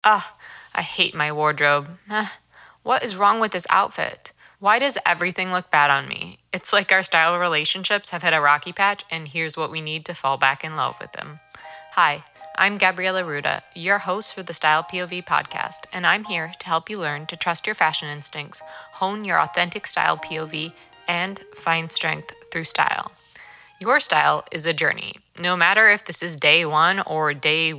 Ugh, I hate my wardrobe. What is wrong with this outfit? Why does everything look bad on me? It's like our style relationships have hit a rocky patch, and here's what we need to fall back in love with them. Hi, I'm Gabriela Ruda, your host for the Style POV podcast, and I'm here to help you learn to trust your fashion instincts, hone your authentic style POV, and find strength through style. Your style is a journey. No matter if this is day 1 or day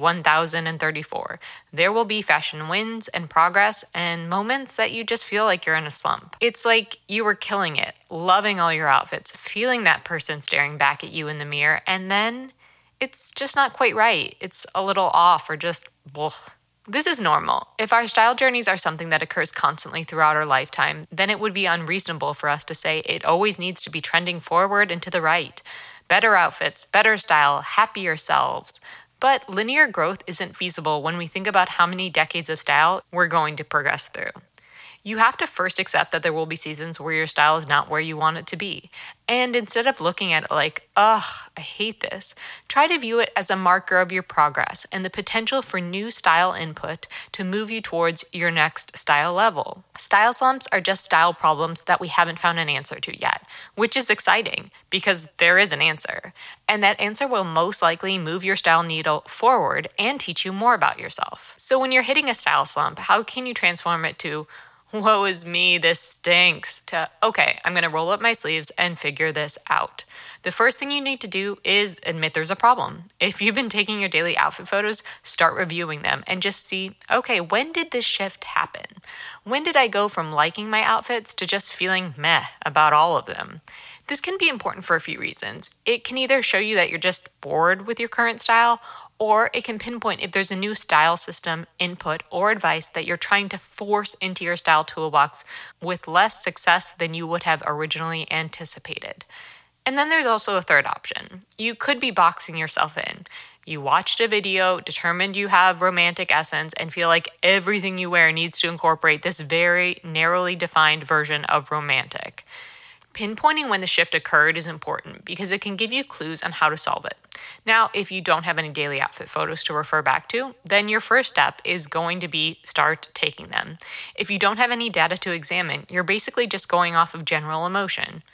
1034, there will be fashion wins and progress and moments that you just feel like you're in a slump. It's like you were killing it, loving all your outfits, feeling that person staring back at you in the mirror, and then it's just not quite right. It's a little off or just blech. This is normal. If our style journeys are something that occurs constantly throughout our lifetime, then it would be unreasonable for us to say it always needs to be trending forward and to the right. Better outfits, better style, happier selves. But linear growth isn't feasible when we think about how many decades of style we're going to progress through. You have to first accept that there will be seasons where your style is not where you want it to be. And instead of looking at it like, ugh, I hate this, try to view it as a marker of your progress and the potential for new style input to move you towards your next style level. Style slumps are just style problems that we haven't found an answer to yet, which is exciting because there is an answer. And that answer will most likely move your style needle forward and teach you more about yourself. So when you're hitting a style slump, how can you transform it to, woe is me, this stinks, to, okay, I'm going to roll up my sleeves and figure this out? The first thing you need to do is admit there's a problem. If you've been taking your daily outfit photos, start reviewing them and just see, okay, when did this shift happen? When did I go from liking my outfits to just feeling meh about all of them? This can be important for a few reasons. It can either show you that you're just bored with your current style, or it can pinpoint if there's a new style system, input, or advice that you're trying to force into your style toolbox with less success than you would have originally anticipated. And then there's also a third option. You could be boxing yourself in. You watched a video, determined you have romantic essence, and feel like everything you wear needs to incorporate this very narrowly defined version of romantic. Pinpointing when the shift occurred is important because it can give you clues on how to solve it. Now, if you don't have any daily outfit photos to refer back to, then your first step is going to be start taking them. If you don't have any data to examine, you're basically just going off of general emotion.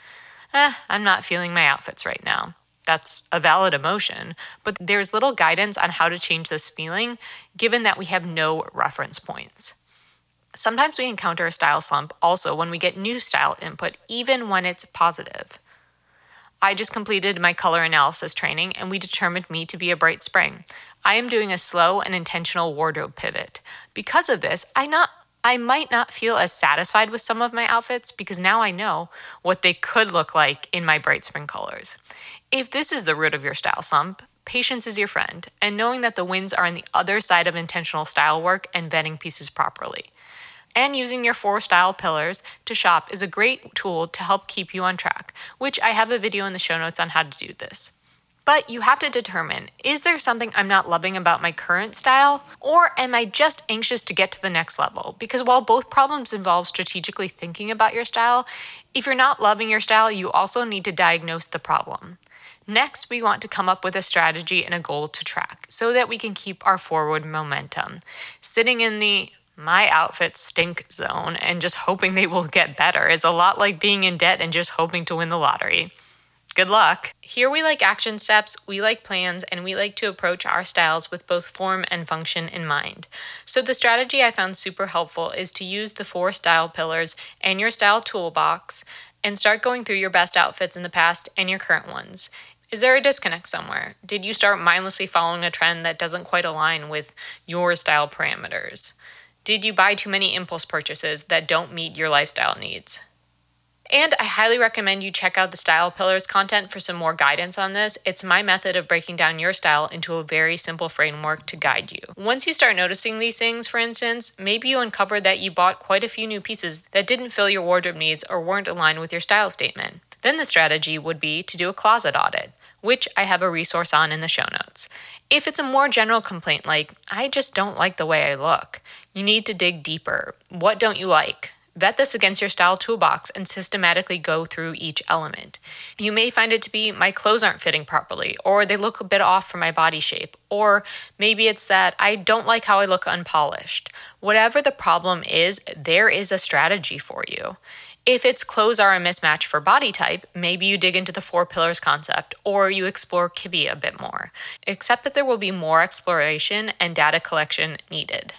I'm not feeling my outfits right now. That's a valid emotion, but there's little guidance on how to change this feeling given that we have no reference points. Sometimes we encounter a style slump also when we get new style input, even when it's positive. I just completed my color analysis training and we determined me to be a bright spring. I am doing a slow and intentional wardrobe pivot. Because of this, I might not feel as satisfied with some of my outfits because now I know what they could look like in my bright spring colors. If this is the root of your style slump, patience is your friend, and knowing that the wins are on the other side of intentional style work and vetting pieces properly. And using your 4 style pillars to shop is a great tool to help keep you on track, which I have a video in the show notes on how to do this. But you have to determine, is there something I'm not loving about my current style, or am I just anxious to get to the next level? Because while both problems involve strategically thinking about your style, if you're not loving your style, you also need to diagnose the problem. Next, we want to come up with a strategy and a goal to track so that we can keep our forward momentum. Sitting in the my outfits stink zone and just hoping they will get better is a lot like being in debt and just hoping to win the lottery. Good luck. Here we like action steps, we like plans, and we like to approach our styles with both form and function in mind. So the strategy I found super helpful is to use the 4 style pillars and your style toolbox and start going through your best outfits in the past and your current ones. Is there a disconnect somewhere? Did you start mindlessly following a trend that doesn't quite align with your style parameters? Did you buy too many impulse purchases that don't meet your lifestyle needs? And I highly recommend you check out the Style Pillars content for some more guidance on this. It's my method of breaking down your style into a very simple framework to guide you. Once you start noticing these things, for instance, maybe you uncover that you bought quite a few new pieces that didn't fill your wardrobe needs or weren't aligned with your style statement. Then the strategy would be to do a closet audit, which I have a resource on in the show notes. If it's a more general complaint like, I just don't like the way I look, you need to dig deeper. What don't you like? Vet this against your style toolbox and systematically go through each element. You may find it to be my clothes aren't fitting properly, or they look a bit off from my body shape, or maybe it's that I don't like how I look unpolished. Whatever the problem is, there is a strategy for you. If it's clothes are a mismatch for body type, maybe you dig into the 4 pillars concept or you explore Kibbe a bit more, except that there will be more exploration and data collection needed.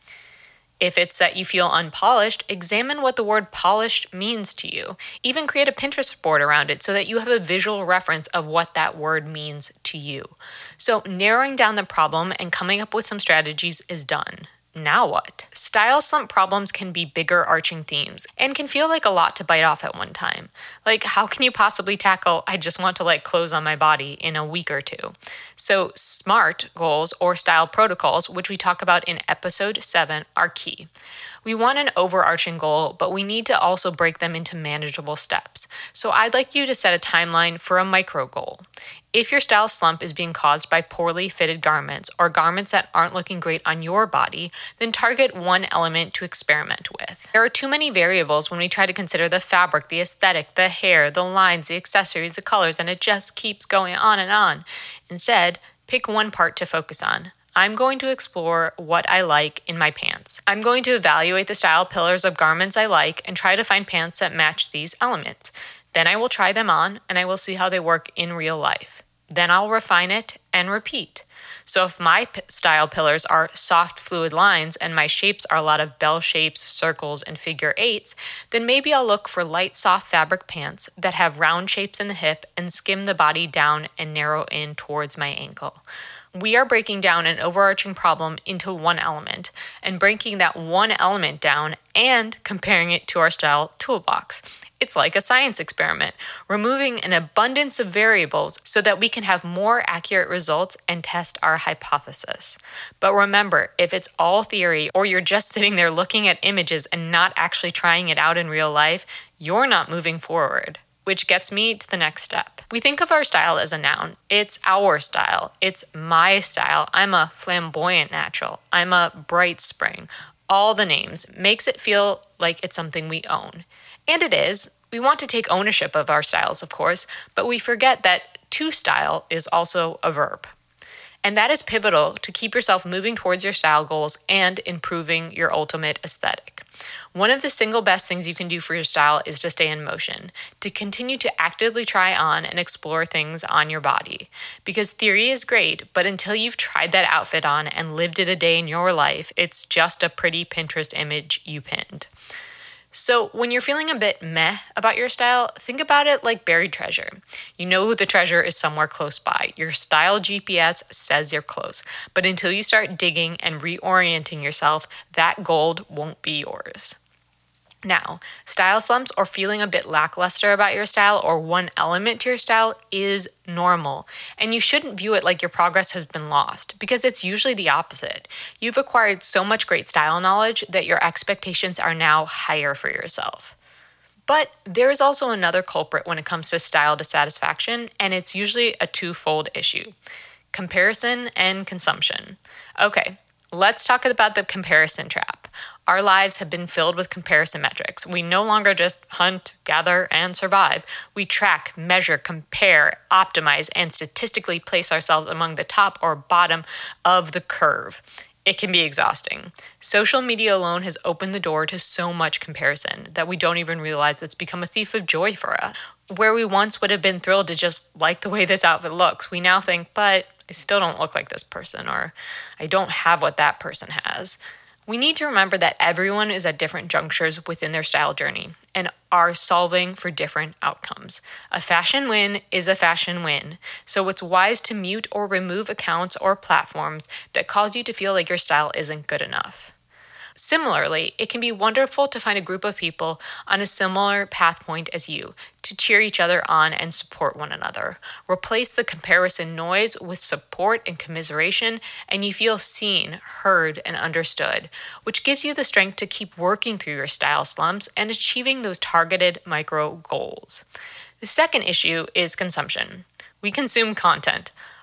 If it's that you feel unpolished, examine what the word polished means to you. Even create a Pinterest board around it so that you have a visual reference of what that word means to you. So narrowing down the problem and coming up with some strategies is done. Now what? Style slump problems can be bigger arching themes and can feel like a lot to bite off at one time. Like, how can you possibly tackle, I just want to like clothes on my body in a week or two? So SMART goals or style protocols, which we talk about in episode 7, are key. We want an overarching goal, but we need to also break them into manageable steps. So I'd like you to set a timeline for a micro goal. If your style slump is being caused by poorly fitted garments or garments that aren't looking great on your body, then target one element to experiment with. There are too many variables when we try to consider the fabric, the aesthetic, the hair, the lines, the accessories, the colors, and it just keeps going on and on. Instead, pick one part to focus on. I'm going to explore what I like in my pants. I'm going to evaluate the style pillars of garments I like and try to find pants that match these elements. Then I will try them on and I will see how they work in real life. Then I'll refine it and repeat. So if my style pillars are soft fluid lines and my shapes are a lot of bell shapes, circles, and figure 8s, then maybe I'll look for light soft fabric pants that have round shapes in the hip and skim the body down and narrow in towards my ankle. We are breaking down an overarching problem into one element and breaking that one element down and comparing it to our style toolbox. It's like a science experiment, removing an abundance of variables so that we can have more accurate results and test our hypothesis. But remember, if it's all theory or you're just sitting there looking at images and not actually trying it out in real life, you're not moving forward. Which gets me to the next step. We think of our style as a noun. It's our style. It's my style. I'm a flamboyant natural. I'm a bright spring. All the names makes it feel like it's something we own. And it is. We want to take ownership of our styles, of course, but we forget that to style is also a verb. And that is pivotal to keep yourself moving towards your style goals and improving your ultimate aesthetic. One of the single best things you can do for your style is to stay in motion, to continue to actively try on and explore things on your body. Because theory is great, but until you've tried that outfit on and lived it a day in your life, it's just a pretty Pinterest image you pinned. So when you're feeling a bit meh about your style, think about it like buried treasure. You know the treasure is somewhere close by. Your style GPS says you're close. But until you start digging and reorienting yourself, that gold won't be yours. Now, style slumps or feeling a bit lackluster about your style or one element to your style is normal. And you shouldn't view it like your progress has been lost because it's usually the opposite. You've acquired so much great style knowledge that your expectations are now higher for yourself. But there is also another culprit when it comes to style dissatisfaction, and it's usually a twofold issue: comparison and consumption. Okay, let's talk about the comparison trap. Our lives have been filled with comparison metrics. We no longer just hunt, gather, and survive. We track, measure, compare, optimize, and statistically place ourselves among the top or bottom of the curve. It can be exhausting. Social media alone has opened the door to so much comparison that we don't even realize it's become a thief of joy for us. Where we once would have been thrilled to just like the way this outfit looks, we now think, but I still don't look like this person, or I don't have what that person has. We need to remember that everyone is at different junctures within their style journey and are solving for different outcomes. A fashion win is a fashion win, so it's wise to mute or remove accounts or platforms that cause you to feel like your style isn't good enough. Similarly, it can be wonderful to find a group of people on a similar path point as you to cheer each other on and support one another. Replace the comparison noise with support and commiseration, and you feel seen, heard, and understood, which gives you the strength to keep working through your style slumps and achieving those targeted micro goals. The second issue is consumption. We consume content.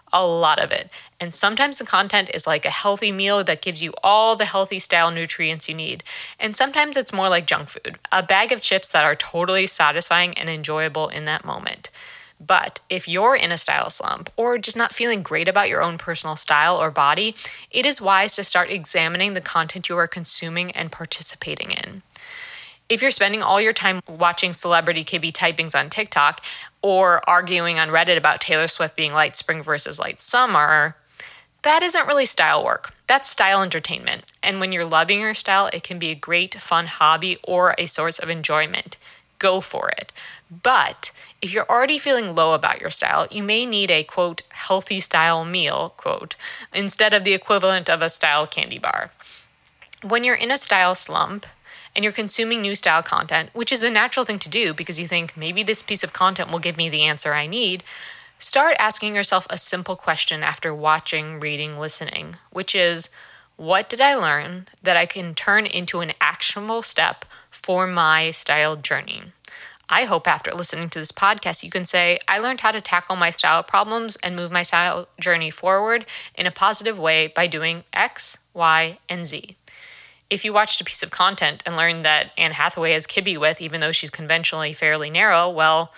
A lot of it. And sometimes the content is like a healthy meal that gives you all the healthy style nutrients you need. And sometimes it's more like junk food, a bag of chips that are totally satisfying and enjoyable in that moment. But if you're in a style slump or just not feeling great about your own personal style or body, it is wise to start examining the content you are consuming and participating in. If you're spending all your time watching celebrity kibby typings on TikTok or arguing on Reddit about Taylor Swift being light spring versus light summer, that isn't really style work. That's style entertainment. And when you're loving your style, it can be a great, fun hobby or a source of enjoyment. Go for it. But if you're already feeling low about your style, you may need a, quote, healthy style meal, quote, instead of the equivalent of a style candy bar. When you're in a style slump, and you're consuming new style content, which is a natural thing to do because you think maybe this piece of content will give me the answer I need, start asking yourself a simple question after watching, reading, listening, which is, what did I learn that I can turn into an actionable step for my style journey? I hope after listening to this podcast, you can say, I learned how to tackle my style problems and move my style journey forward in a positive way by doing X, Y, and Z. If you watched a piece of content and learned that Anne Hathaway has kibbe with, even though she's conventionally fairly narrow, well,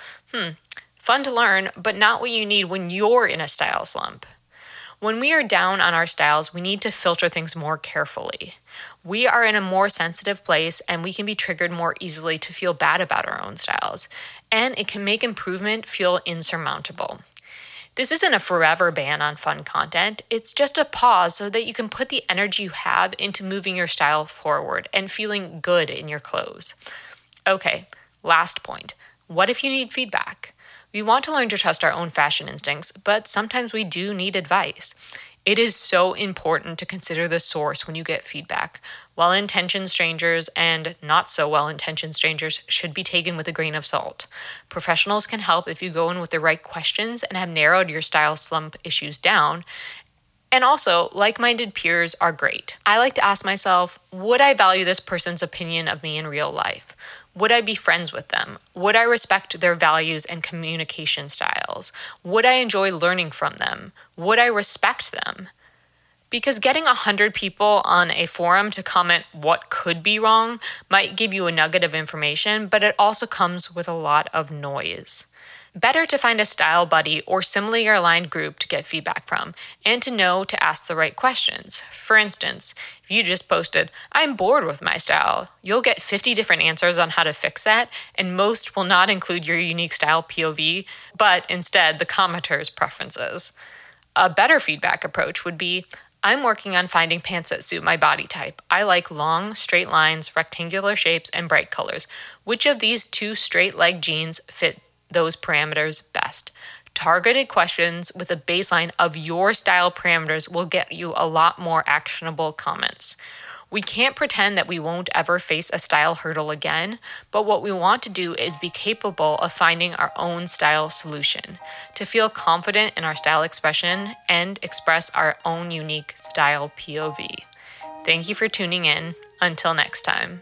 fun to learn, but not what you need when you're in a style slump. When we are down on our styles, we need to filter things more carefully. We are in a more sensitive place and we can be triggered more easily to feel bad about our own styles, and it can make improvement feel insurmountable. This isn't a forever ban on fun content. It's just a pause so that you can put the energy you have into moving your style forward and feeling good in your clothes. Okay, last point. What if you need feedback? We want to learn to trust our own fashion instincts, but sometimes we do need advice. It is so important to consider the source when you get feedback. Well-intentioned strangers and not so well-intentioned strangers should be taken with a grain of salt. Professionals can help if you go in with the right questions and have narrowed your style slump issues down. And also, like-minded peers are great. I like to ask myself, would I value this person's opinion of me in real life? Would I be friends with them? Would I respect their values and communication styles? Would I enjoy learning from them? Would I respect them? Because getting 100 people on a forum to comment what could be wrong might give you a nugget of information, but it also comes with a lot of noise. Better to find a style buddy or similarly aligned group to get feedback from, and to know to ask the right questions. For instance, if you just posted, I'm bored with my style, you'll get 50 different answers on how to fix that, and most will not include your unique style POV, but instead the commenter's preferences. A better feedback approach would be, I'm working on finding pants that suit my body type. I like long, straight lines, rectangular shapes, and bright colors. Which of these two straight leg jeans fit those parameters best? Targeted questions with a baseline of your style parameters will get you a lot more actionable comments. We can't pretend that we won't ever face a style hurdle again, but what we want to do is be capable of finding our own style solution, to feel confident in our style expression and express our own unique style POV. Thank you for tuning in. Until next time.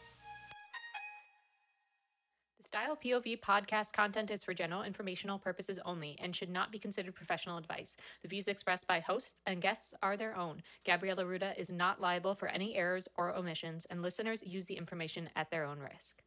Style POV podcast content is for general informational purposes only and should not be considered professional advice. The views expressed by hosts and guests are their own. Gabriella Ruda is not liable for any errors or omissions, and listeners use the information at their own risk.